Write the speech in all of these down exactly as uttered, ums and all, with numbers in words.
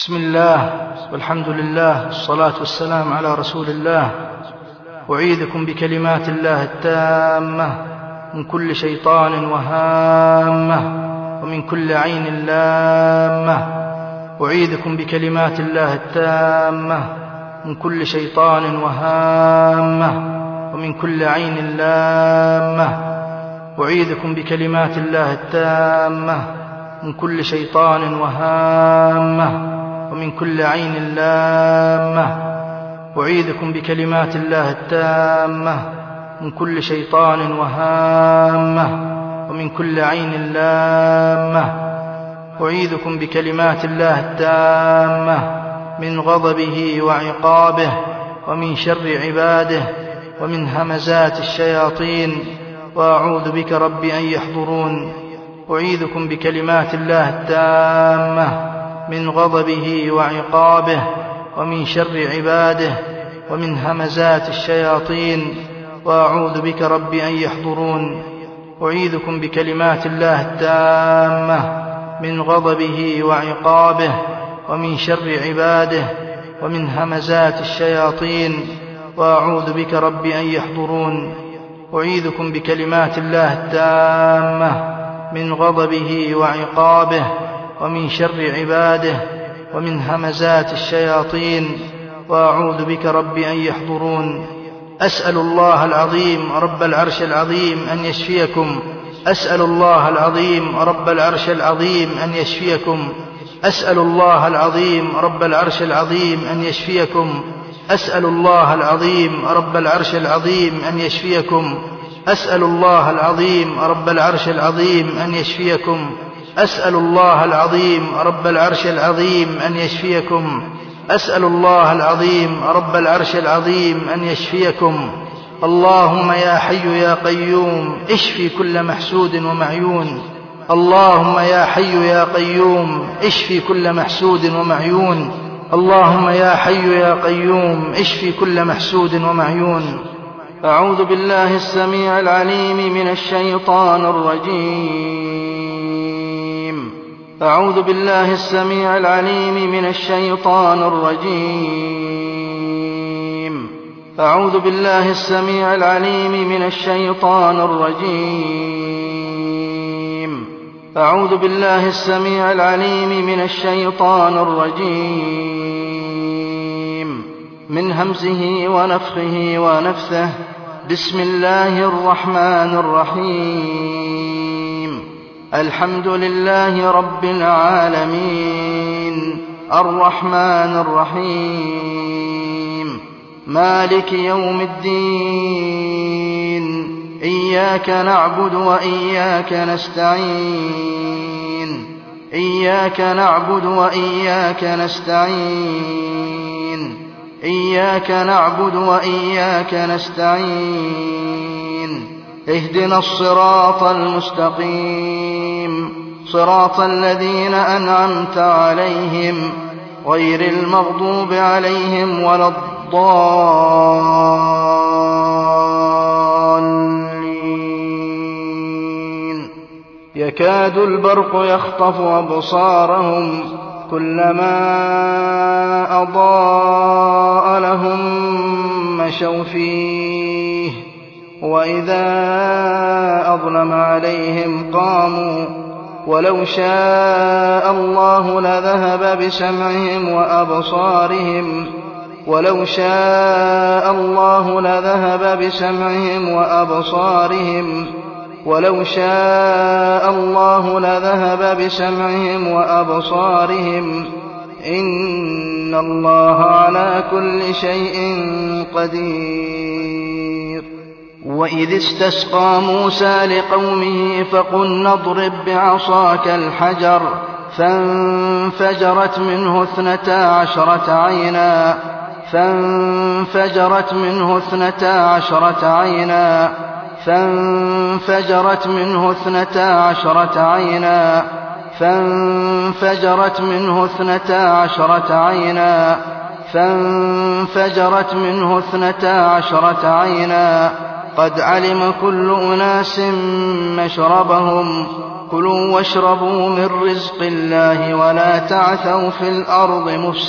بسم الله والحمد لله والصلاة والسلام على رسول الله. أعيذكم بكلمات الله التامة من كل شيطان وهامة ومن كل عين لامة. أعيذكم بكلمات الله التامة من كل شيطان وهامة ومن كل عين لامة. أعيذكم بكلمات الله التامة من كل شيطان وهامة ومن كل عين لامة. أعيذكم بكلمات الله التامة من كل شيطان وهامة ومن كل عين لامة. أعيذكم بكلمات الله التامة من غضبه وعقابه ومن شر عباده ومن همزات الشياطين، وأعوذ بك رب أن يحضرون. أعيذكم بكلمات الله التامة من غضبه وعقابه ومن شر عباده ومن همزات الشياطين، وأعوذ بك رب أن يحضرون. أعيذكم بكلمات الله التامة من غضبه وعقابه ومن شر عباده ومن همزات الشياطين، وأعوذ بك رب أن يحضرون. أعيذكم بكلمات الله التامة من غضبه وعقابه ومن شر عباده ومن همزات الشياطين، وأعوذ بك رب أن يحضرون. أسأل الله العظيم رب العرش العظيم أن يشفيكم. أسأل الله العظيم رب العرش العظيم أن يشفيكم. أسأل الله العظيم رب العرش العظيم أن يشفيكم. أسأل الله العظيم رب العرش العظيم أن يشفيكم. أسأل الله العظيم رب العرش العظيم أن يشفيكم. أسأل الله العظيم رب العرش العظيم أن يشفيكم. أسأل الله العظيم رب العرش العظيم أن يشفيكم. اللهم يا حي يا قيوم اشفي كل محسود ومعيون. اللهم يا حي يا قيوم اشفي كل محسود ومعيون. اللهم يا حي يا قيوم اشفي كل محسود ومعيون. أعوذ بالله السميع العليم من الشيطان الرجيم. أعوذ بالله السميع العليم من الشيطان الرجيم. أعوذ بالله السميع العليم من الشيطان الرجيم. أعوذ بالله السميع العليم من الشيطان الرجيم من همزه ونفخه ونفثه. بسم الله الرحمن الرحيم. الحمد لله رب العالمين الرحمن الرحيم مالك يوم الدين. إياك نعبد وإياك نستعين. إياك نعبد وإياك نستعين. إياك نعبد وإياك نستعين. اهدنا الصراط المستقيم صراط الذين أنعمت عليهم غير المغضوب عليهم ولا الضالين. يكاد البرق يخطف أبصارهم كلما أضاء لهم مشوا فيه وإذا أظلم عليهم قاموا. ولو شاء الله لذهب بسمعهم وأبصارهم. ولو شاء الله لذهب بسمعهم وأبصارهم. ولو شاء الله لذهب بسمعهم وأبصارهم. إن الله على كل شيء قدير. وإذ استسقى موسى لقومه فقلنا اضرب بعصاك الحجر فانفجرت منه اثنتا عشرة عينا. فانفجرت منه اثنتا عشرة عينا. فانفجرت منه اثنتا عشرة عينا. فانفجرت منه اثنتا عشرة عينا. فانفجرت منه اثنتا عشرة عينا. قد علم كل أناس مشربهم كلوا واشربوا من رزق الله ولا تعثوا في الأرض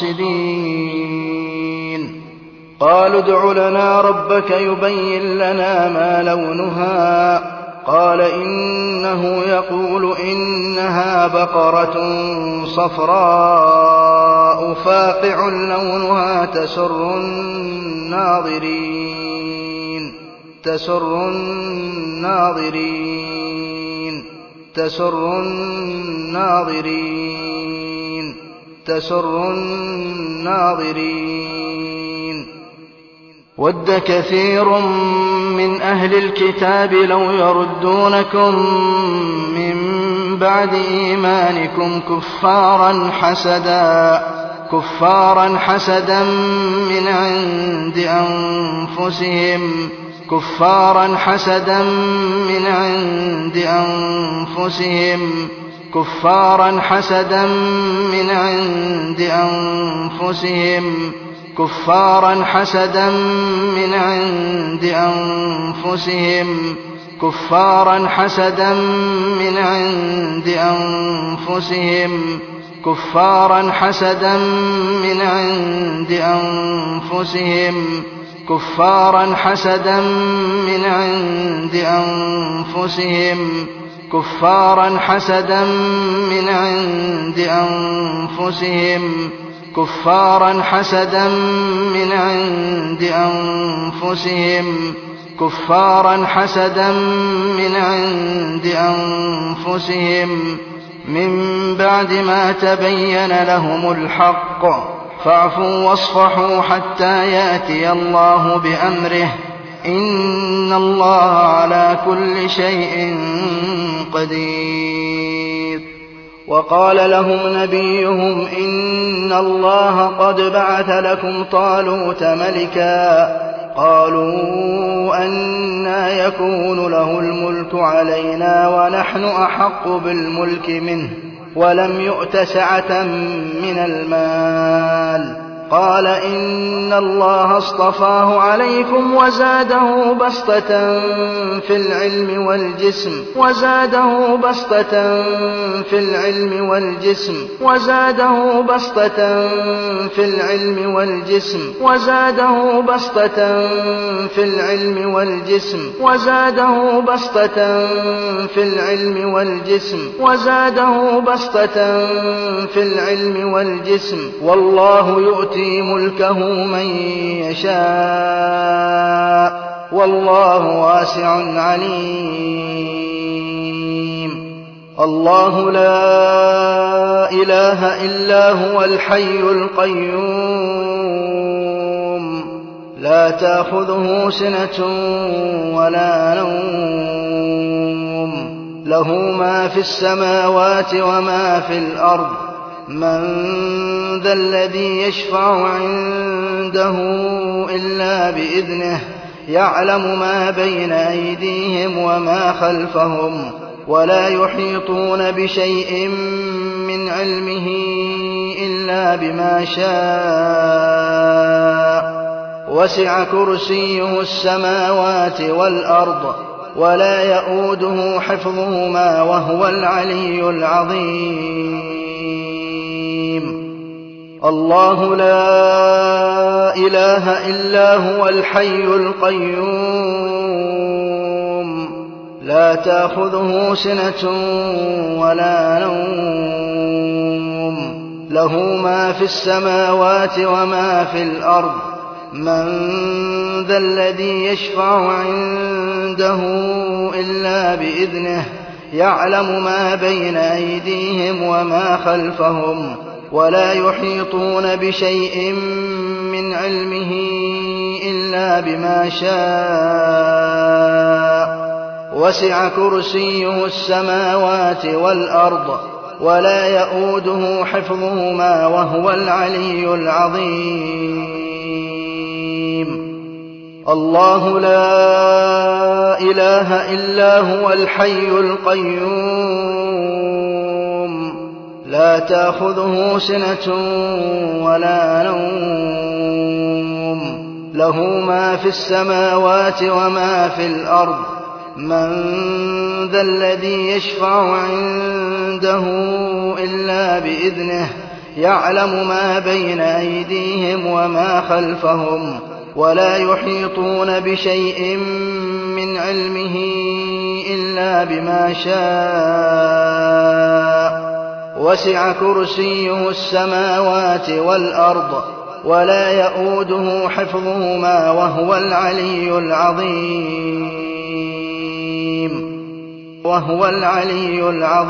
مفسدين قالوا ادع لنا ربك يبين لنا ما لونها قال إنه يقول إنها بقرة صفراء فاقع لونها تسر الناظرين تسر الناظرين تسر الناظرين تسر الناظرين ود كثير من أهل الكتاب لو يردونكم من بعد إيمانكم كفارا حسدا كفارا حسدا من عند أنفسهم كفارا حسدا من عند أنفسهم كفارا حسدا من عند أنفسهم كفارا حسدا من عند أنفسهم كفارا حسدا من عند أنفسهم كفارا حسدا من عند أنفسهم كفارا حسدا من عند أنفسهم كفارا حسدا من عند أنفسهم كفارا حسدا من عند أنفسهم كفارا حسدا من عند أنفسهم من بعد ما تبين لهم الحق فاعفوا واصفحوا حتى يأتي الله بأمره إن الله على كل شيء قدير وقال لهم نبيهم إن الله قد بعث لكم طالوت ملكا قالوا أنى يكون له الملك علينا ونحن أحق بالملك منه ولم يؤت سعة من المال قال إن الله اصطفاه عليكم وزاده بسطة في العلم والجسم وزاده بسطة في العلم والجسم وزاده بسطة في العلم والجسم وزاده بسطة في العلم والجسم وزاده بسطة في العلم والجسم وزاده بسطة في العلم والجسم والله يؤتي ملكه من يشاء والله واسع عليم الله لا إله إلا هو الحي القيوم لا تأخذه سنة ولا نوم له ما في السماوات وما في الأرض من ذا الذي يشفع عنده إلا بإذنه يعلم ما بين أيديهم وما خلفهم ولا يحيطون بشيء من علمه إلا بما شاء وسع كرسيه السماوات والأرض ولا يؤوده حفظهما وهو العلي العظيم الله لا إله إلا هو الحي القيوم لا تأخذه سنة ولا نوم له ما في السماوات وما في الأرض من ذا الذي يشفع عنده إلا بإذنه يعلم ما بين أيديهم وما خلفهم ولا يحيطون بشيء من علمه إلا بما شاء وسع كرسيه السماوات والأرض ولا يؤوده حفظهما وهو العلي العظيم الله لا إله إلا هو الحي القيوم لا تأخذه سنة ولا نوم له ما في السماوات وما في الأرض من ذا الذي يشفع عنده إلا بإذنه يعلم ما بين أيديهم وما خلفهم ولا يحيطون بشيء من علمه إلا بما شاء وسع كرسيه السماوات والأرض ولا يؤوده حفظهما وهو العلي العظيم وهو العلي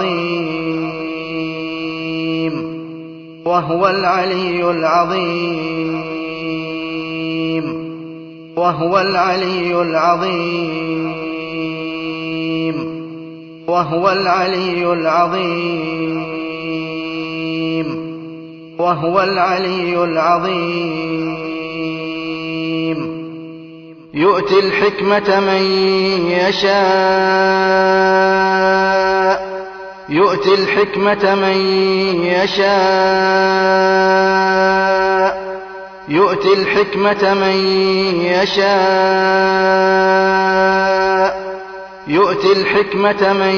العظيم وهو العلي العظيم وهو العلي العظيم وهو العلي العظيم وهو العلي العظيم يؤتي الحكمة من يشاء يؤتي الحكمة من يشاء يؤتي الحكمة من يشاء يؤتي الحكمة من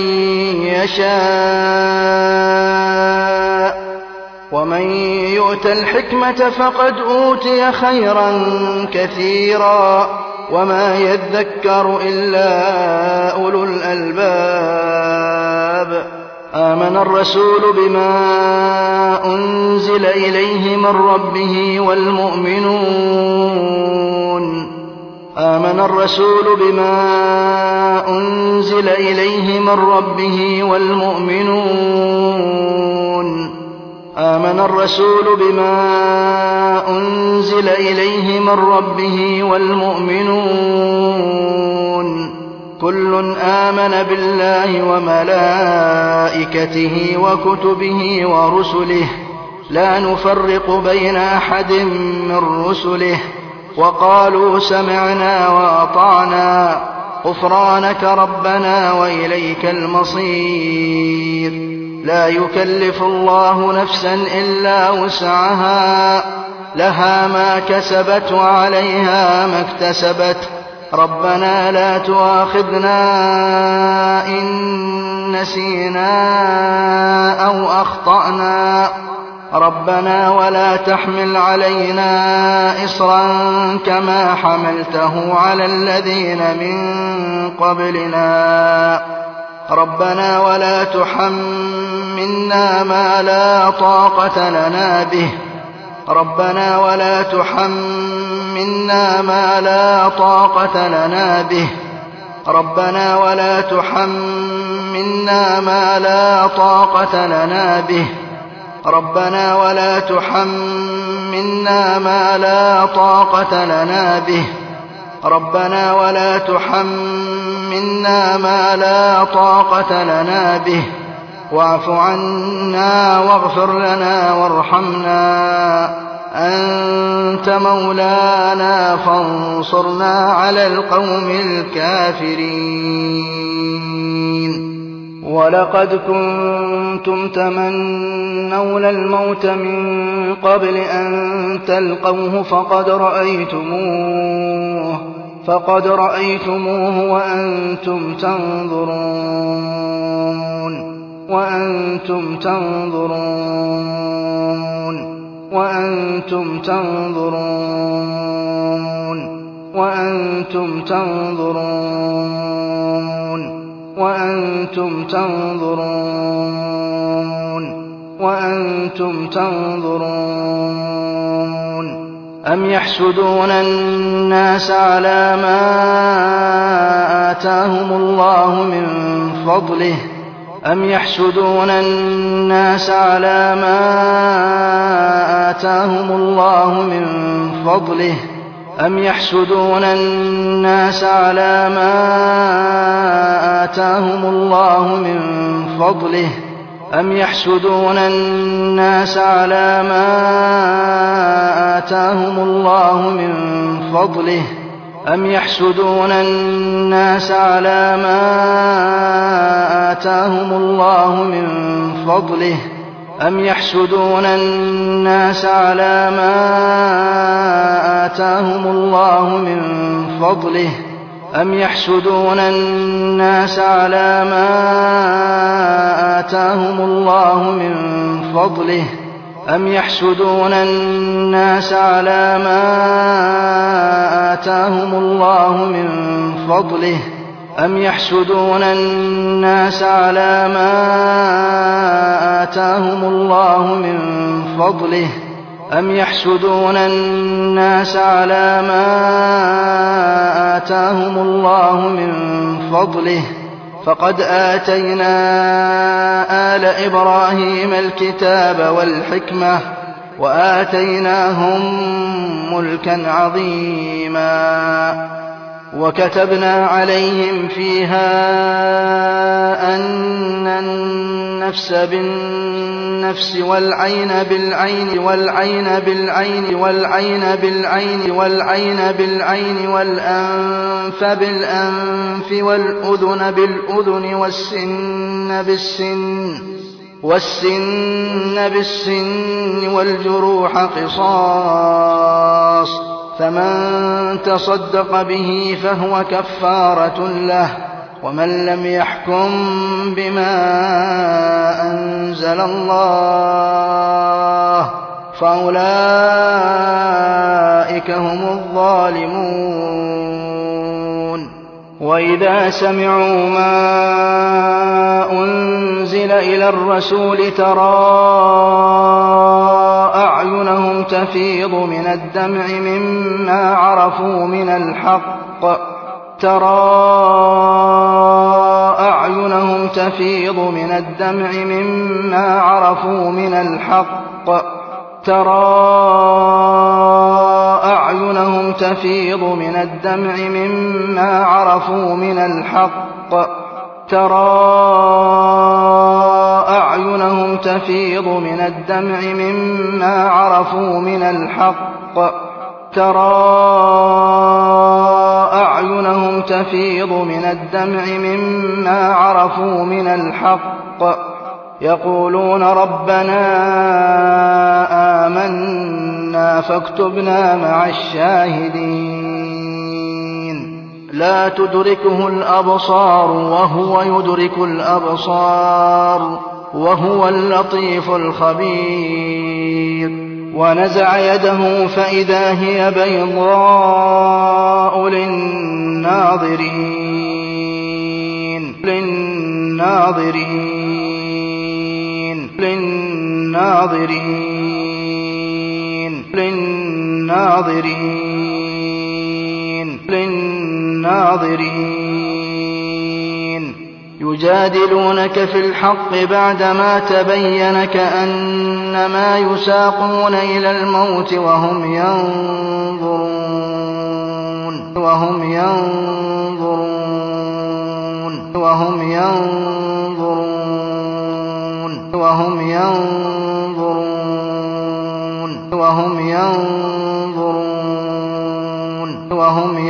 يشاء ومن يؤت الحكمة فقد أوتي خيرا كثيرا وما يذكر إلا أولو الألباب آمن الرسول بما أنزل إليه من ربه والمؤمنون آمن الرسول بما أنزل إليه من ربه والمؤمنون آمن الرسول بما أنزل إليه من ربه والمؤمنون كل آمن بالله وملائكته وكتبه ورسله لا نفرق بين أحد من رسله وقالوا سمعنا وأطعنا غفرانك ربنا وإليك المصير لا يكلف الله نفسا إلا وسعها لها ما كسبت وعليها ما اكتسبت ربنا لا تؤاخذنا إن نسينا أو أخطأنا ربنا ولا تحمل علينا إصرا كما حملته على الذين من قبلنا ربنا ولا تحملنا ما لا طاقة لنا به ربنا ولا تحملنا ما لا طاقة لنا به ربنا ولا تحملنا ما لا طاقة لنا به ربنا ولا تحملنا ما لا طاقة لنا به ربنا ولا تحملنا ما لا طاقة لنا به واعف عنا واغفر لنا وارحمنا أنت مولانا فانصرنا على القوم الكافرين ولقد كنتم تمنون الموت من قبل أن تلقوه فقد رأيتموه فقد رأيتموه وأنتم تنظرون وأنتم تنظرون وأنتم تنظرون وأنتم تنظرون وأنتم تنظرون وأنتم تنظرون أم يحسدون الناس على ما آتاهم الله من فضله أم يحسدون الناس على ما آتاهم الله من فضله أم يحسدون الناس على ما آتاهم الله من فضله أم يحسدون الناس على ما آتاهم الله من فضله أم يحسدون الناس على ما آتاهم الله من فضله أم يحسدون الناس على ما آتاهم الله من فضله أم يحسدون الناس على ما آتاهم الله من فضله أم يحسدون الناس على ما آتاهم الله من فضله أم يحسدون الناس على ما آتاهم الله من فضله أم يحسدون الناس على ما آتاهم الله من فضله فقد آتينا آل إبراهيم الكتاب والحكمة وآتيناهم ملكا عظيما وكتبنا عليهم فيها أن النفس بالنفس والعين بالعين والعين بالعين والعين بالعين والعين بالعين والأنف بالأنف والأذن بالأذن والسن بالسن والسن بالسن والجروح قصاص فمن تصدق به فهو كفارة له ومن لم يحكم بما أنزل الله فأولئك هم الظالمون. وإذا سمعوا ما أنزل إلى الرسول ترى أعينهم تفيض من الدمع مما عرفوا من الحق ترى أعينهم تفيض من الدمع مما عرفوا من الحق ترى أعينهم تفيض من الدمع مما عرفوا من الحق ترى أعينهم تفيض من الدمع مما عرفوا من الحق ترى أعينهم تفيض من الدمع مما عرفوا من الحق يقولون ربنا آمنا فاكتبنا مع الشاهدين. لا تدركه الأبصار وهو يدرك الأبصار وهو اللطيف الخبير. ونزع يده فإذا هي بيضاء للناظرين للناظرين للناظرين للناظرين للناظرين يجادلونك في الحق بعدما تبين كأنما يساقون إلى الموت وهم ينظرون وهم ينظرون وهم ينظرون وهم ينظرون وهم ينظرون وهم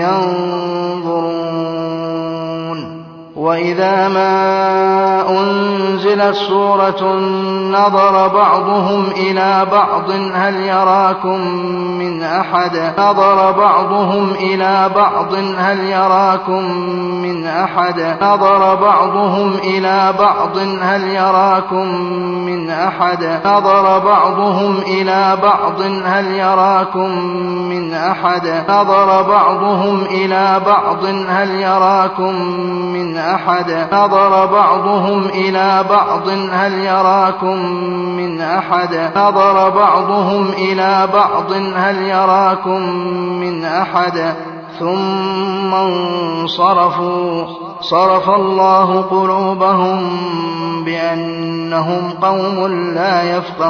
ينظرون. وإذا ما أنزلت سورة نظر بعضهم إلى بعض هل يراكم من أحد نظر بعضهم إلى بعض هل يراكم من أحد نظر بعضهم إلى بعض هل يراكم من أحد نظر بعضهم إلى بعض هل يراكم من أحد نظر بعضهم إلى بعض هل يراكم من أحد نظر بعضهم إلى بعض هل يراكم من أحد نظر بعضهم إلى بعض هل يراكم من أحد ثم انصرفوا صرف الله قلوبهم بأنهم قوم لا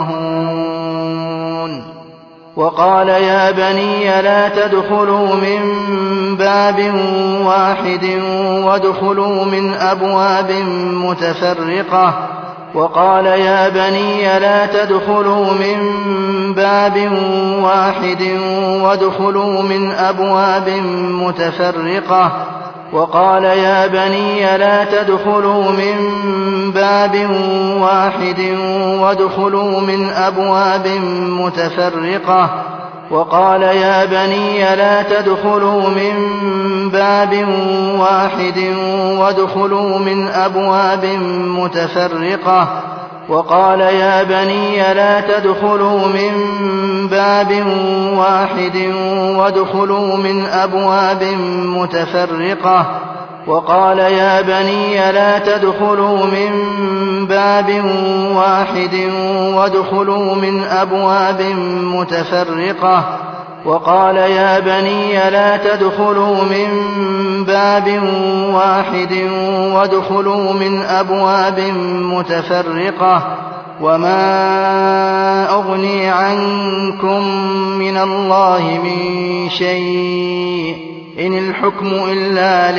يفقهون. وقال يا بني لا تدخلوا من باب واحد وادخلوا من أبواب متفرقة وقال يا بني لا تدخلوا من باب واحد وادخلوا من أبواب متفرقة وقال يا بني لا تدخلوا من باب واحد وادخلوا من أبواب متفرقة وقال يا بني لا تدخلوا من باب واحد وادخلوا من أبواب متفرقة وقال يا بني لا تدخلوا من باب واحد وادخلوا من أبواب متفرقة وقال يا بني لا تدخلوا من باب واحد وادخلوا من أبواب متفرقة وقال يا بني لا تدخلوا من باب واحد وادخلوا من أبواب متفرقة وما أغني عنكم من الله من شيء إن الحكم إلا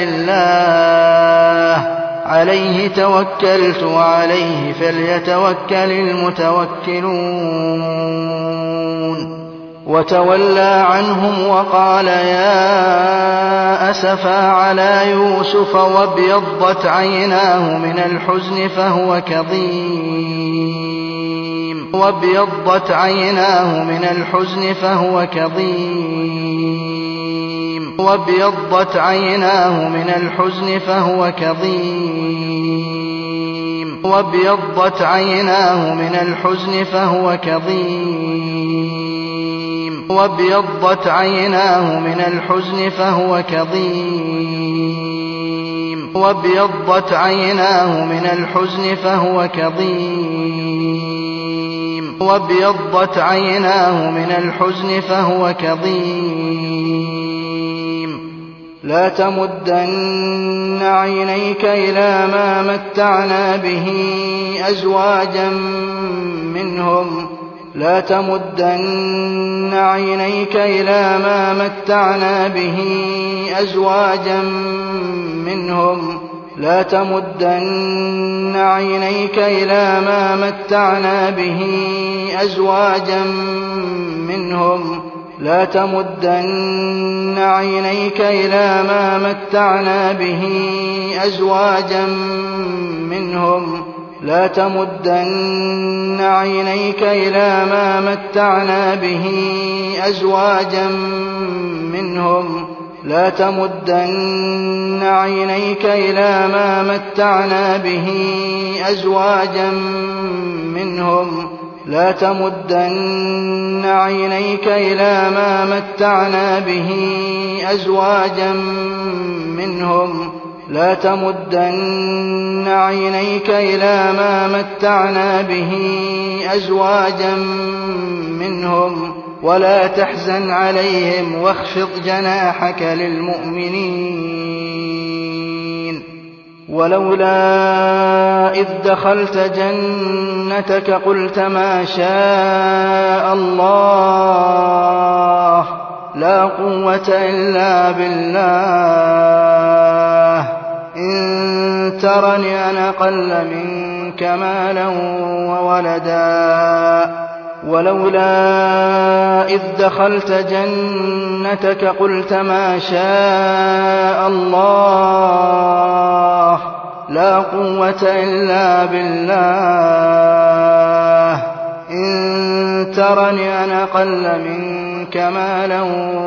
لله عليه توكلت وعليه فليتوكل المتوكلون وتولى عنهم وقال يا أسفا على يوسف وابيضت عيناه من الحزن فهو كظيم وابيضت عيناه من الحزن فهو كظيم وابيضت عيناه من الحزن فهو كظيم وابيضت عيناه من الحزن فهو كظيم وابيضت عيناه من الحزن فهو كظيم وابيضت عيناه من الحزن فهو كظيم وابيضت عيناه من الحزن فهو كظيم لا تمدن عينيك إلى ما متعنا به أزواجا منهم لا تمدن عينيك إلى ما متعنا به أزواجا منهم لا تمدن عينيك إلى ما متعنا به أزواجا منهم لا تمدن عينيك إلى ما متعنا به أزواجا منهم لا تمدن عينيك إلى ما متعنا به أزواجا منهم لا تمدن عينيك إلى ما متعنا به أزواجا منهم لا تمدن عينيك إلى ما متعنا به أزواجا منهم لا تمدن عينيك إلى ما متعنا به أزواجا منهم ولا تحزن عليهم واخفض جناحك للمؤمنين ولولا إذ دخلت جنتك قلت ما شاء الله لا قوة إلا بالله إن ترني أنا أقل منك مالا وولدا ولولا إذ دخلت جنتك قلت ما شاء الله لا قوة إلا بالله إن ترني أنا أقل منك مالا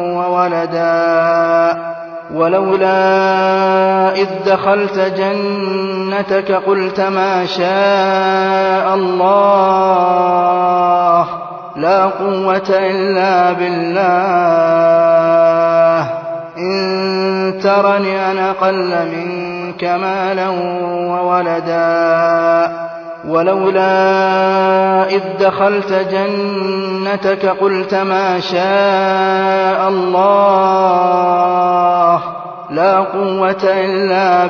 وولدا ولولا إذ دخلت جنتك قلت ما شاء الله لا قوة إلا بالله إن ترني أنا أقل منك مالا وولدا ولولا إذ دخلت جنتك قلت ما شاء الله لا قوة إلا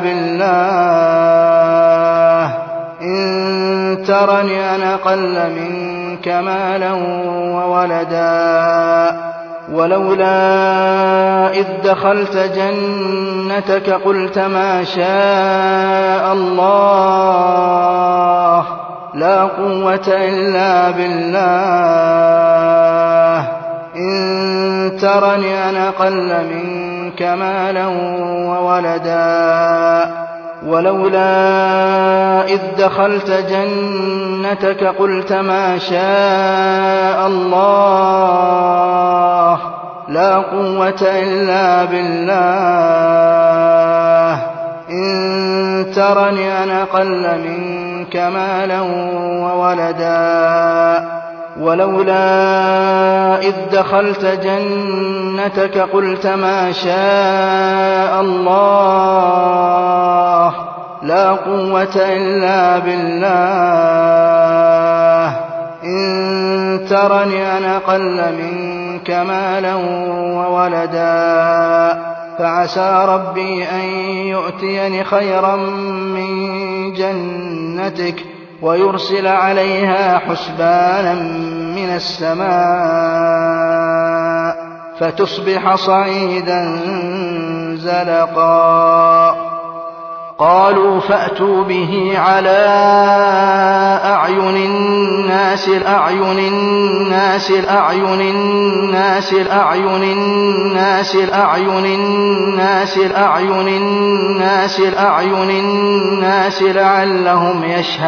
بالله إن ترني أنا أقل منك مالا وولدا ولولا إذ دخلت جنتك قلت ما شاء الله لا قوة إلا بالله إن ترني أنا أقل منك مالا وولدا ولولا إذ دخلت جنتك قلت ما شاء الله لا قوة إلا بالله إن ترني أنا أقل منك مالا وولدا ولولا إذ دخلت جنتك قلت ما شاء الله لا قوة إلا بالله إن ترني أنا أقل منك مالا وولدا فعسى ربي أن يؤتيني خيرا من جنتك ويرسل عليها حسبانا من السماء فتصبح صعيدا زلقا قالوا فأتوا به على أعين الناس الأعين الناس الأعين الناس الأعين الناس الأعين الناس الأعين الناس الأعين الناس لعلهم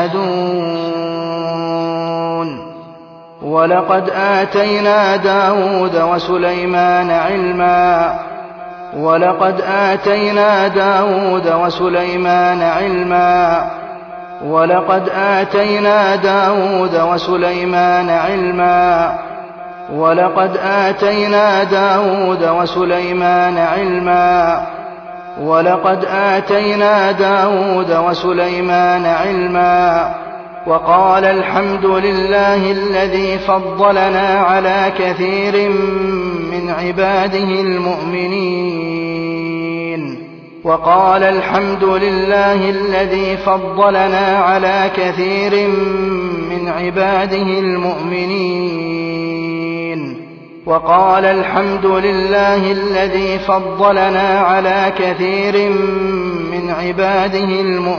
يشهدون ولقد آتينا داود وسليمان علما ولقد آتينا داود وسليمان علما ولقد آتينا داود وسليمان علما ولقد آتينا داود وسليمان علما ولقد آتينا داود وسليمان علما وقال الحمد لله الذي فضلنا على كثير من عباده المؤمنين وقال الحمد لله الذي فضلنا على كثير من عباده المؤمنين وقال الحمد لله الذي فضلنا على كثير من عباده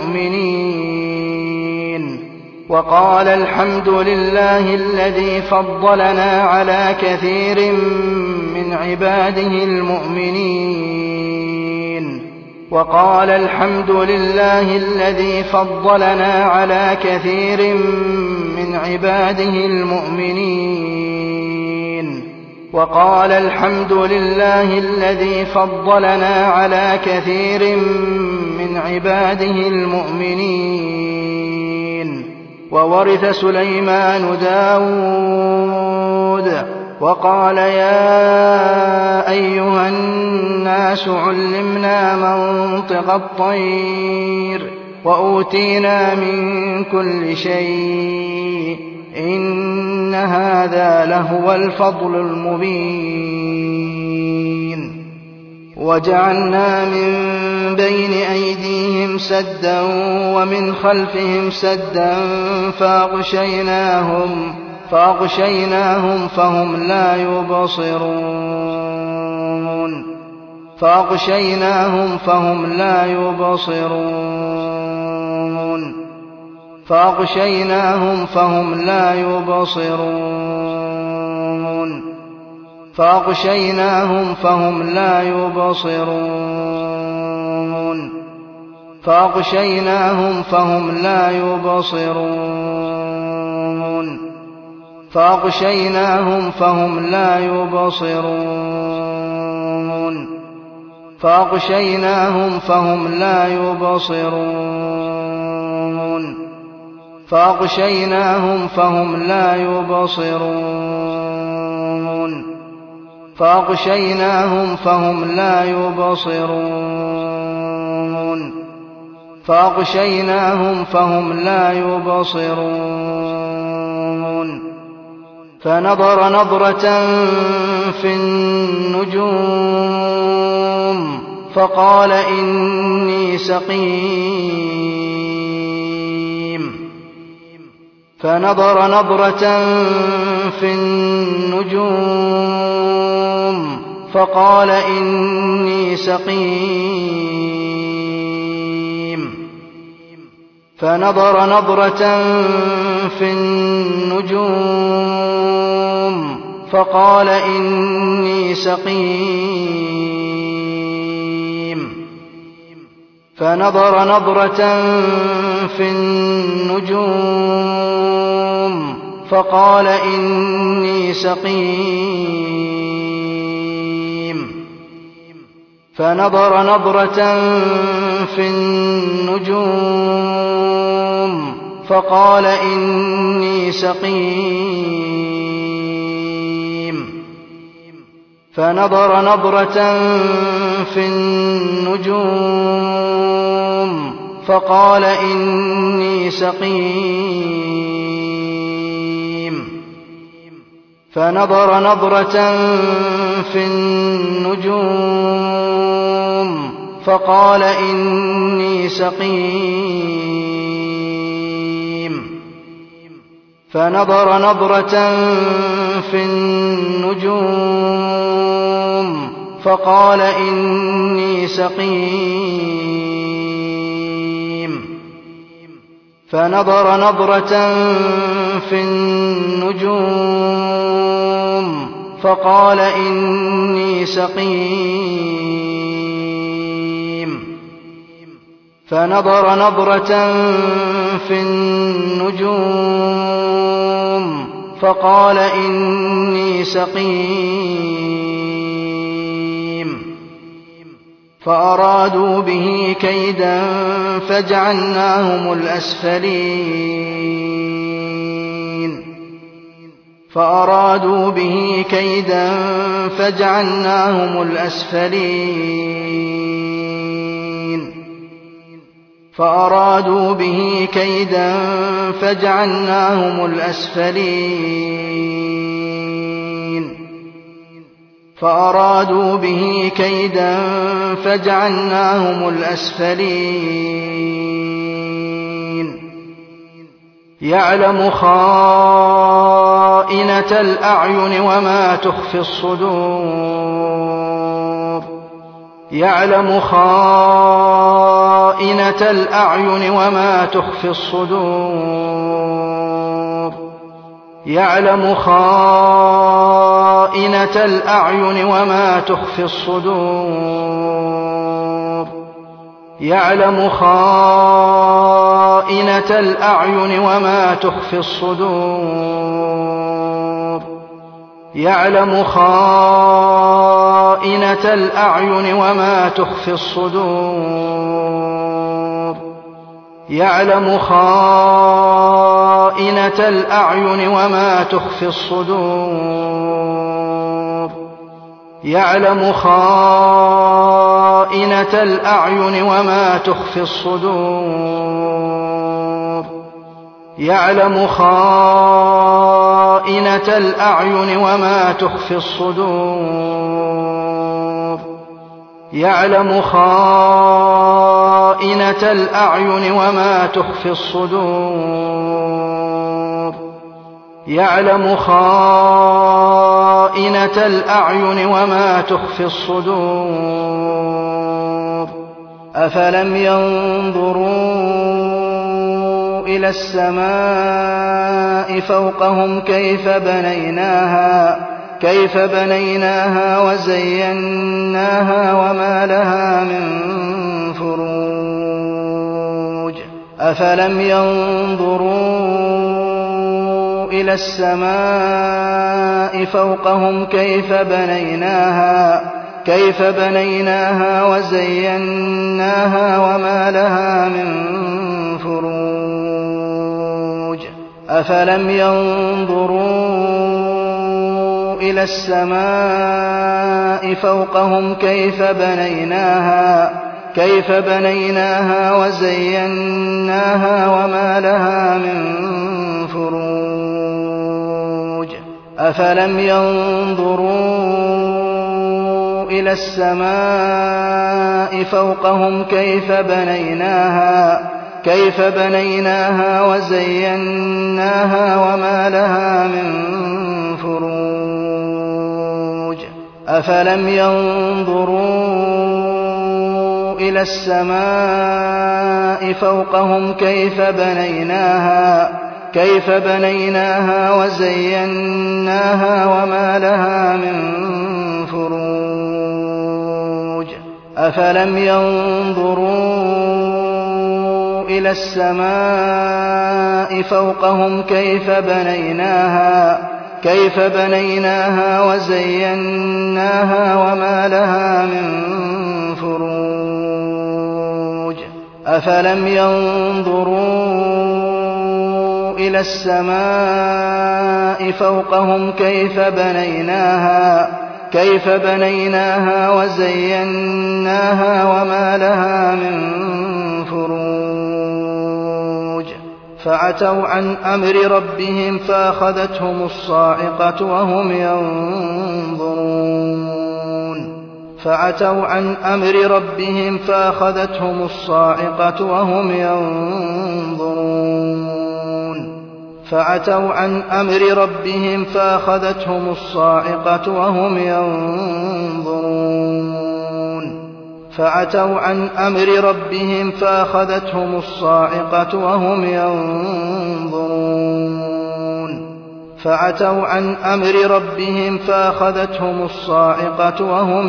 المؤمنين وقال الحمد لله الذي فضلنا على كثير من عباده المؤمنين وقال الحمد لله الذي فضلنا على كثير من عباده المؤمنين وقال الحمد لله الذي فضلنا على كثير من عباده المؤمنين وورث سليمان داود وقال يا أيها الناس علمنا منطق الطير وأوتينا من كل شيء إن هذا لهو الفضل المبين وجعلنا من بين أيديهم سدا ومن خلفهم سدا فأغشيناهم فأغشيناهم فهم لا يبصرون فأغشيناهم فهم لا يبصرون فأغشيناهم فهم لا يبصرون فأغشيناهم فهم لا يبصرون فأغشيناهم فهم لا يبصرون فأغشيناهم فهم لا يبصرون فأغشيناهم فهم لا يبصرون فأغشيناهم فهم لا يبصرون فأغشيناهم فهم لا يبصرون فأغشيناهم فهم لا يبصرون فنظر نظرة في النجوم فقال إني سقيم فنظر نظرة في النجوم فقال إني سقيم فنظر نظرة في النجوم فقال إني سقيم فنظر نظرة في النجوم فقال إني سقيم. فنظر نظرة في النجوم فقال إني سقيم. فنظر نظرة في النجوم فقال إني سقيم. فنظر نظرة في النجوم فقال إني سقيم. فنظر نظرة في النجوم فقال إني سقيم. فنظر نظرة في النجوم فقال إني سقيم. فنظر نظرة في النجوم فقال إني سقيم. فأرادوا به كيدا فجعلناهم الأسفلين. فأرادوا به كيدا فجعلناهم الأسفلين. فأرادوا به كيدا فجعلناهم الأسفلين. فأرادوا به كيدا فجعلناهم الأسفلين. يعلم خائنة الأعين وما تخفي الصدور. يعلم خائنة الأعين وما تخفي الصدور. يعلم خائنة الأعين وما تخفي الصدور. يعلم خائنة الأعين وما تخفي الصدور. يعلم خائنة الأعين وما تخفي الصدور. يعلم خائنة الأعين وما تخفي الصدور. يعلم خائنة الأعين وما تخفي الصدور. يعلم خائنة الأعين وما تخفي الصدور. يعلم خائنة الأعين وما تخفي الصدور. يعلم خائنة الأعين وما تخفي الصدور. أفلم ينظروا إلى السماء فوقهم كيف بنيناها كيف بنيناها وزيناها وما لها من فروج. أفلم ينظروا إلى السماء فوقهم كيف بنيناها كيف بنيناها وزيناها وما لها من فروج. أفلم ينظروا إلى السماء فوقهم كيف بنيناها كيف بنيناها وزيناها وما لها من فروج. أفلم ينظروا إلى السماء فوقهم كيف بنيناها كيف بنيناها وزيناها وما لها من فروج. أفلم ينظروا إلى السماء فوقهم كيف بنيناها كيف بنيناها وزيناها وما لها من فروج. أفلم ينظروا إلى السماء فوقهم كيف بنيناها كيف بنيناها وزيناها وما لها من فروج أفلم ينظروا إلى السماء فوقهم كيف بنيناها كيف بنيناها وزيناها وما لها من فروج فعتوا عن أمر ربهم فأخذتهم الصاعقة وهم ينظرون فعتوا عن أمر ربهم فأخذتهم الصاعقة وهم ينظرون فعتوا عن أمر ربهم فأخذتهم الصاعقة وهم ينظرون فعتوا عن أمر ربهم فأخذتهم الصاعقة وهم ينظرون فعتوا عن أمر ربهم فأخذتهم الصاعقة وهم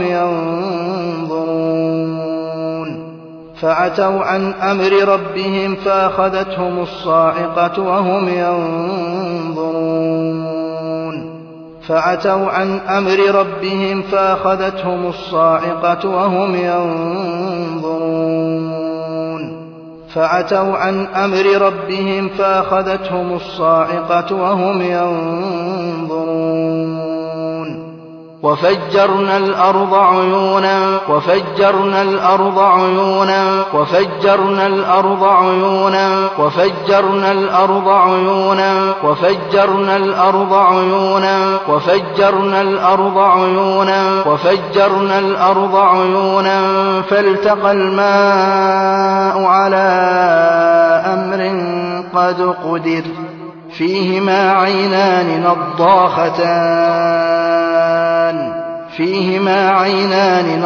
ينظرون فعتوا عن أمر ربهم فأخذتهم الصاعقة وهم ينظرون فعتوا عن أمر ربهم فأخذتهم الصاعقة وهم ينظرون فعتوا عن أمر ربهم فأخذتهم الصاعقة وهم ينظرون وفجرنا الأرض عيونا وفجرنا الأرض عيونا وفجرنا الأرض عيونا وفجرنا الأرض عيونا وفجرنا الأرض عيونا وفجرنا الأرض عيونا وفجرنا الأرض عيونا فالتقى الماء على أمر قد قدر فيهما عينان نضاختان فيهما عينان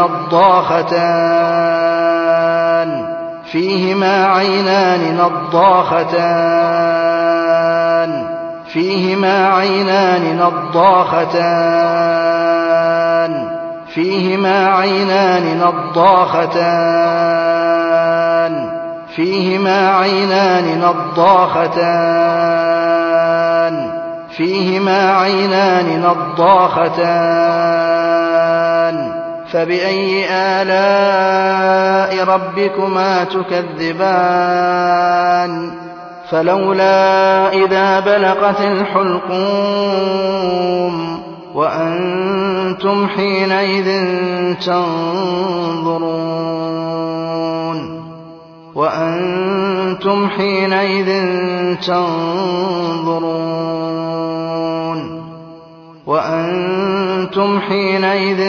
نضاختان فيهما عينان نضاختان فيهما عينان نضاختان فيهما عينان نضاختان فيهما عينان نضاختان فيهما عينان نضاختان فبأي آلاء ربكما تكذبان فلولا إذا بلغت الحلقوم وأنتم حينئذ تنظرون وأنتم حينئذ تنظرون وأنتم حينئذ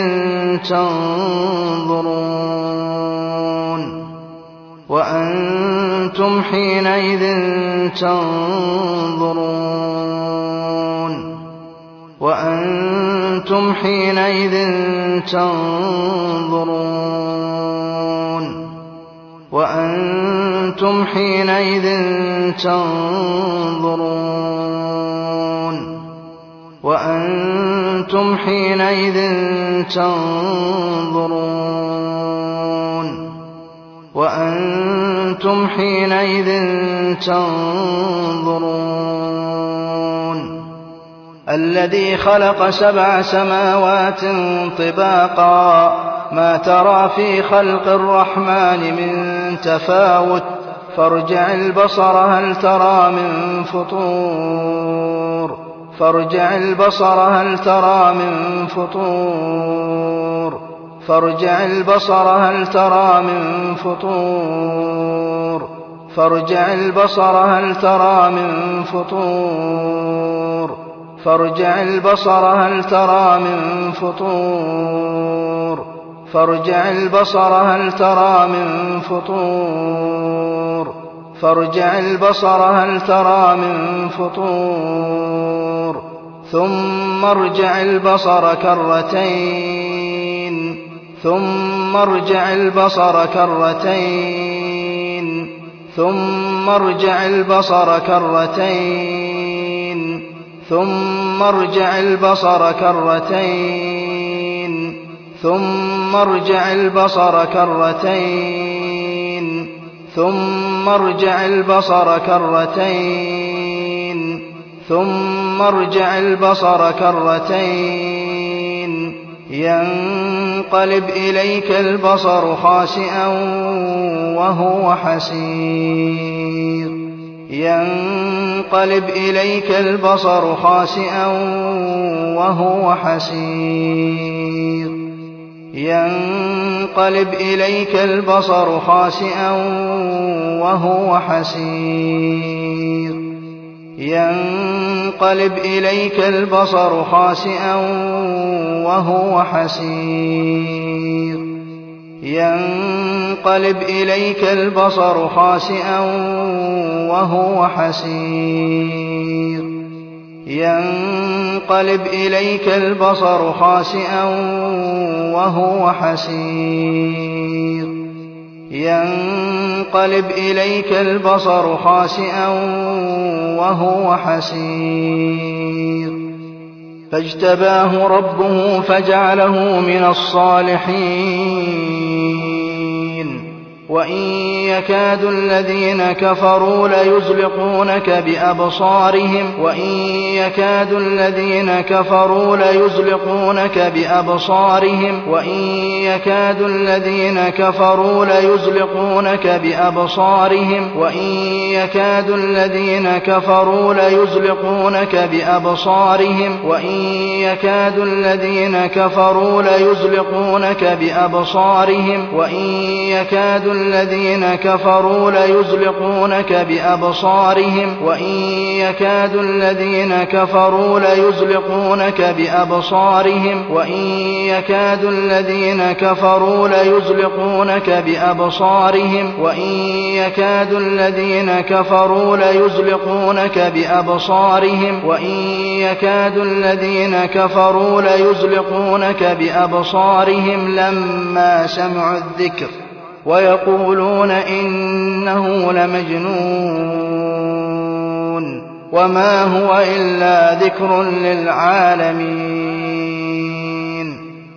تنظرون وأنتم حينئذ تنظرون وأنتم حينئذ تنظرون وأنتم حينئذ تنظرون وأنتم حينئذ تنظرون وأنتم حينئذ تنظرون الذي خلق سبع سماوات طباقا ما ترى في خلق الرحمن من تفاوت فارجع البصر هل ترى من فطور فارجع البصر هل ترى من فطور فارجع البصر هل ترى من فطور فارجع البصر هل ترى من فطور فارجع البصر هل ترى من فطور فارجع البصر هل ترى من فطور فارجع البصر هل ترى من فطور ثم ارجع البصر كرتين ثم ارجع البصر كرتين ثم ارجع البصر كرتين ثم ارجع البصر كرتين ثم ارجع البصر كرتين ثم ارجع البصر كرتين ثم ارجع البصر كرتين ينقلب إليك البصر خاسئا وهو حسير ينقلب إليك البصر خاسئا وهو حسير ينقلب إليك البصر خاسئا وهو حسير ينقلب إليك البصر خاسئا وهو حسير ينقلب إليك البصر خاسئا وهو حسير ينقلب إليك البصر خاسئا وهو حسير ينقلب إليك البصر خاسئا وهو حسير فاجتباه ربه فجعله من الصالحين وإن يكاد الذين كفروا ليزلقونك بأبصارهم وإن يكاد الذين كفروا ليزلقونك بأبصارهم وإن يكاد الذين كفروا ليزلقونك بأبصارهم وإن يكاد الذين كفروا ليزلقونك بأبصارهم وإن يكاد الذين كفروا ليزلقونك بأبصارهم وإن يكاد الذين كفروا ليزلقونك بأبصارهم وإن يكاد الذين كفروا ليزلقونك بأبصارهم وإن يكاد الذين كفروا ليزلقونك بأبصارهم وإن يكاد الذين كفروا ليزلقونك بأبصارهم وإن يكاد الذين كفروا ليزلقونك بأبصارهم لما سمعوا الذكر ويقولون إنه لمجنون وما هو إلا ذكر للعالمين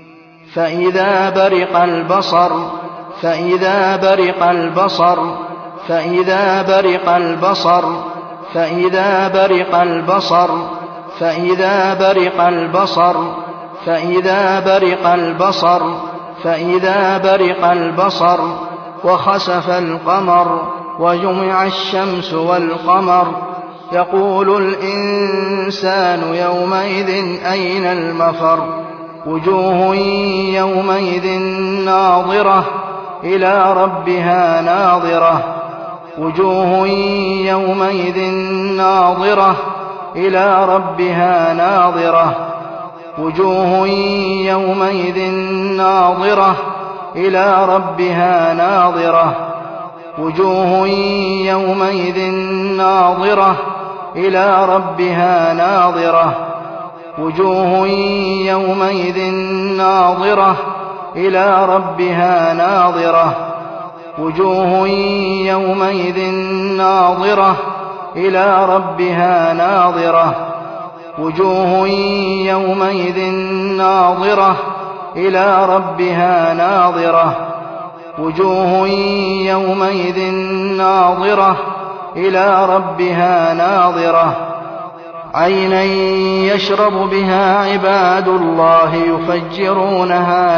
فإذا برق البصر فإذا برق البصر فإذا برق البصر فإذا برق البصر فإذا برق البصر فإذا برق البصر فإذا برق البصر وخسف القمر وجمع الشمس والقمر يقول الإنسان يومئذ أين المفر وجوه يومئذ ناظرة إلى ربها ناظرة وجوه يومئذ ناظرة إلى ربها ناظرة وجوه يومئذ ناظرة إلى ربها ناظرة وجوه يومئذ ناظرة إلى ربها ناظرة وجوه يومئذ ناظرة إلى ربها ناظرة وجوه يومئذ ناظرة إلى ربها ناظرة وجوه يومئذ ناظرة إلى ربها ناظرة وجوه يومئذ ناظرة إلى ربها ناظرة عينا يشرب بها عباد الله يفجرونها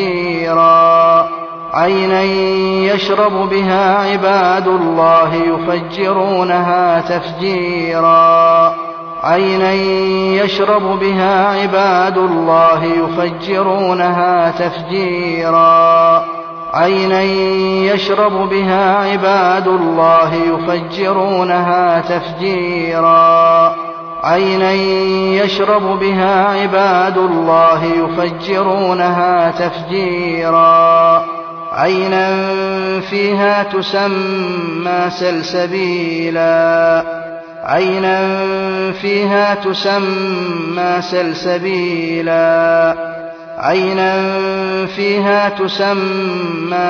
تفجيرا عينا يشرب بها عباد الله يفجرونها تفجيرا عينا يشرب بها عباد الله يفجرونها تفجيرا عينا يشرب بها عباد الله يفجرونها تفجيرا عينا يشرب بها عباد الله يفجرونها تفجيرا عينا فيها تسمى سلسبيلا عينا فيها تسمى سلسبيلا عينا فيها تسمى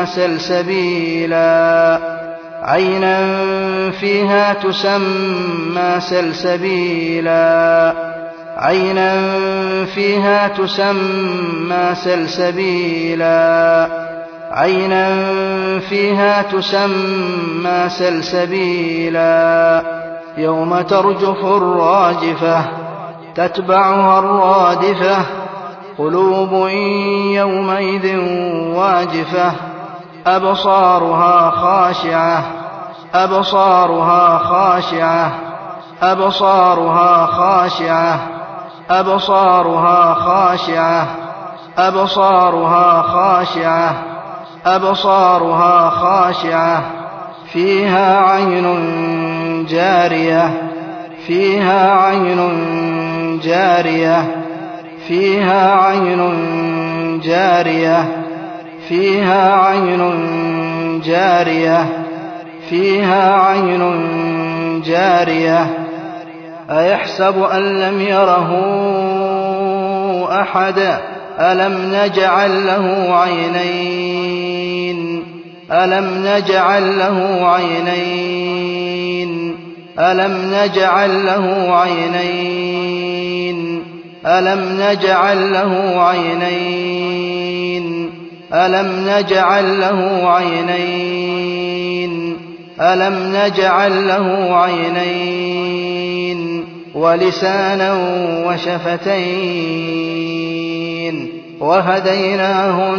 سلسبيلا عينا فيها تسمى سلسبيلا عينا فيها تسمى سلسبيلا عينا فيها تسمى سلسبيلا يوم ترجف الراجفة تتبعها الرادفة قلوب يومئذ واجفة أبصارها خاشعة أبصارها خاشعة أبصارها خاشعة أبصارها خاشعة أبصارها خاشعة أبصارها خاشعة فيها عين جارية فيها عين جارية فيها عين جارية فيها عين جارية فيها عين جارية أيحسب أن لم يره أحد ألم نجعل له عينين ألم نجعل له عينين ألم نجعل له عينين ألم نجعل له عينين ألم نجعل له عينين ألم نجعل له عينين ولسانا وشفتين وهديناه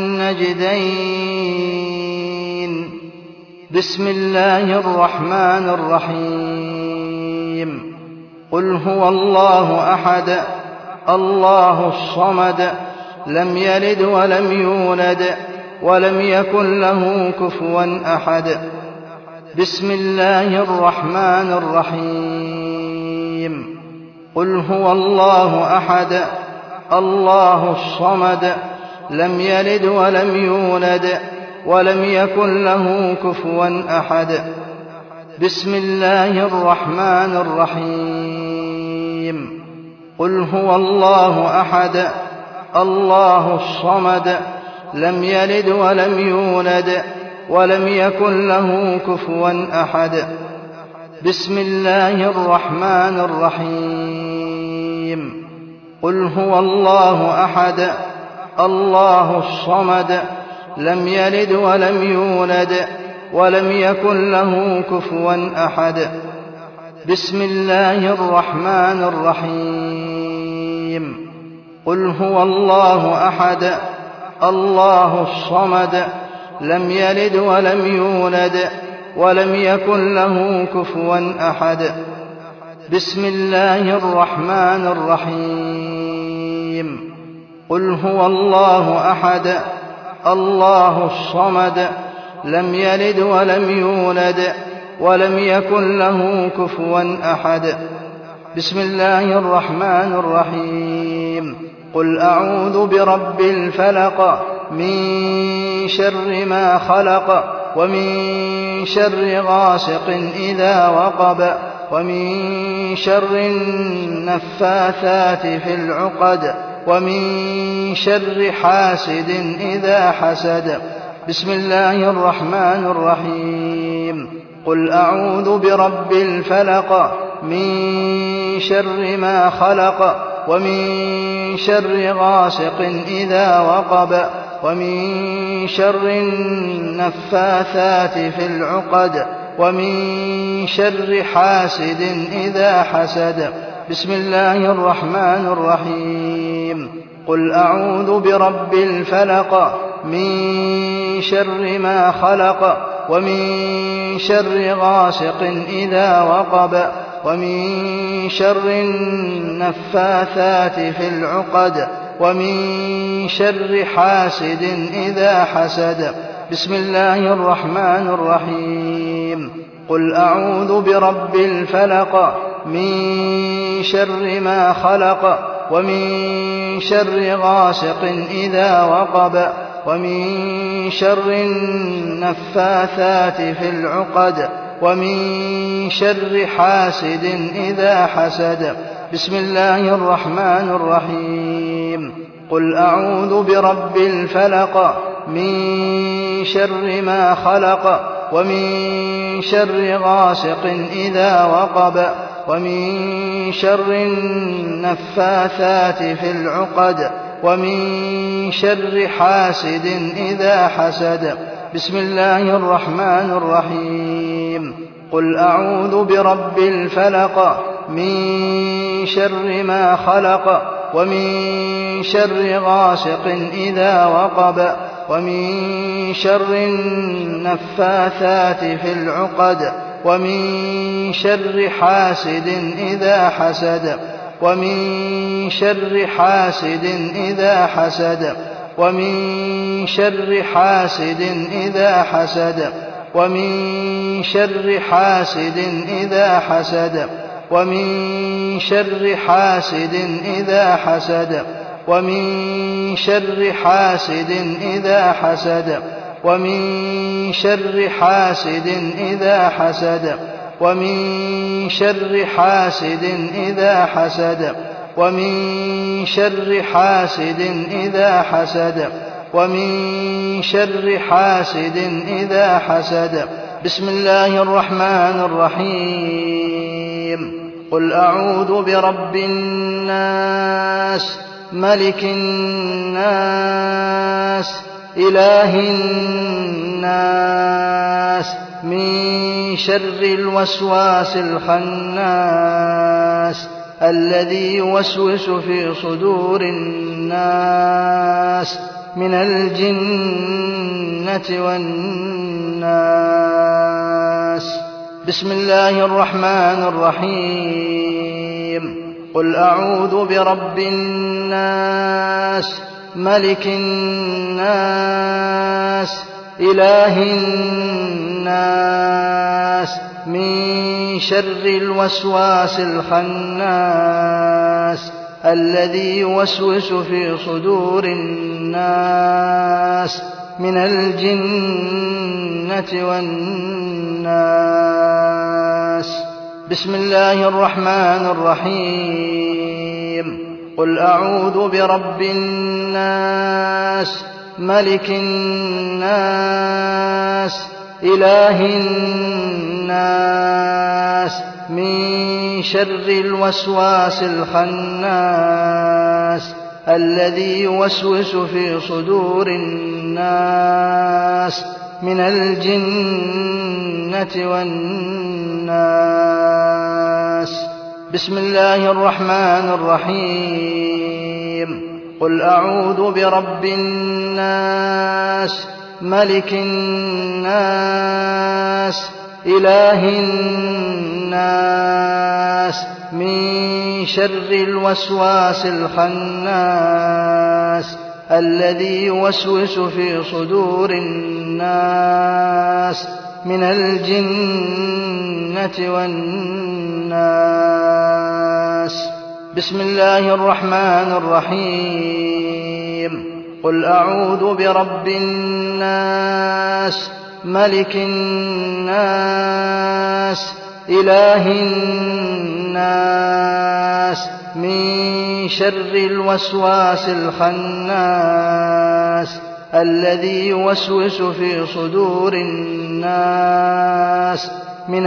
النجدين بسم الله الرحمن الرحيم قل هو الله أحد الله الصمد لم يلد ولم يولد ولم يكن له كفوا أحد بسم الله الرحمن الرحيم قل هو الله أحد الله الصمد لم يلد ولم يولد ولم يكن له كفوا أحد بسم الله الرحمن الرحيم قل هو الله أحد الله الصمد لم يلد ولم يولد ولم يكن له كفوا أحد بسم الله الرحمن الرحيم قل هو الله أحد الله الصمد لم يلد ولم يولد ولم يكن له كفوا أحد بسم الله الرحمن الرحيم قل هو الله أحد الله الصمد لم يلد ولم يولد ولم يكن له كفوا أحد بسم الله الرحمن الرحيم قل هو الله أحد الله الصمد لم يلد ولم يولد ولم يكن له كفوا أحد بسم الله الرحمن الرحيم قل أعوذ برب الفلق من شر ما خلق ومن شر غاسق إذا وقب ومن شر النفاثات في العقد ومن شر حاسد إذا حسد بسم الله الرحمن الرحيم قل أعوذ برب الفلق من شر ما خلق ومن شر غاسق إذا وقب ومن شر النفاثات في العقد ومن شر حاسد إذا حسد بسم الله الرحمن الرحيم قل أعوذ برب الفلق من شر ما خلق ومن شر غاسق إذا وقب ومن شر النفاثات في العقد ومن شر حاسد إذا حسد بسم الله الرحمن الرحيم قل أعوذ برب الفلق من شر ما خلق ومن شر غاسق إذا وقب ومن شر النفاثات في العقد ومن شر حاسد إذا حسد بسم الله الرحمن الرحيم قل أعوذ برب الفلق من شر ما خلق ومن شر غاسق إذا وقب ومن شر النفاثات في العقد ومن شر حاسد إذا حسد. بسم الله الرحمن الرحيم. قل أعوذ برب الفلق من شر ما خلق ومن شر غاسق إذا وقب ومن شر النفاثات في العقد ومن شر حاسد إذا حسد ومن شر حاسد إذا حسد ومن شر حاسد إذا حسد ومن شر حاسد إذا حسد ومن شر حاسد إذا حسد ومن شر حاسد إذا حسد ومن شر حاسد إذا حسد ومن شر حاسد إذا حسد ومن شر حاسد إذا حسد ومن شر حاسد إذا حسد. بسم الله الرحمن الرحيم. قل أعوذ برب الناس ملك الناس إله الناس من شر الوسواس الخناس الذي يوسوس في صدور الناس من الجنة والناس. بسم الله الرحمن الرحيم. قل أعوذ برب الناس ملك الناس إله الناس من شر الوسواس الخناس الذي يوسوس في صدور الناس من الجنة والناس. بسم الله الرحمن الرحيم. قل أعوذ برب الناس ملك الناس إله الناس من شر الوسواس الخناس الذي يوسوس في صدور الناس من الجنة والناس. بسم الله الرحمن الرحيم. قل أعوذ برب الناس ملك الناس إله الناس من شر الوسواس الخناس الذي يوسوس في صدور الناس من الجنة والناس. بسم الله الرحمن الرحيم. قل أعوذ برب الناس ملك الناس إله الناس من شر الوسواس الخناس الذي يوسوس في صدور الناس من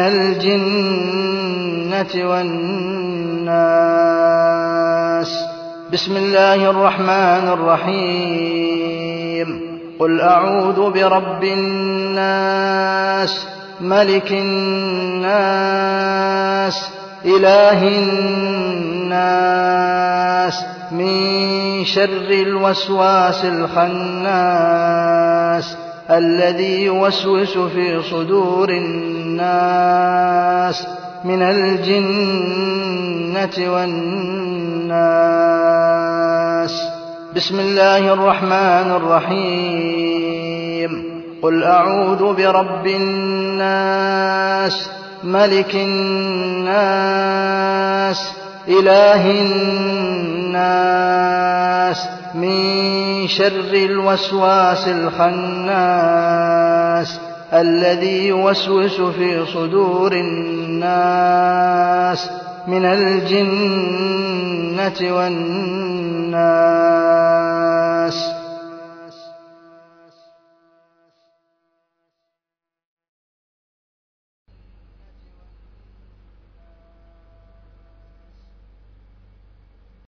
الجنة والناس. بسم الله الرحمن الرحيم. قل أعوذ برب الناس ملك الناس إله الناس من شر الوسواس الخناس الذي يوسوس في صدور الناس من الجنة والناس. بسم الله الرحمن الرحيم. قل أعوذ برب الناس ملك الناس إله الناس من شر الوسواس الخناس الذي يوسوس في صدور الناس من الجنة والناس.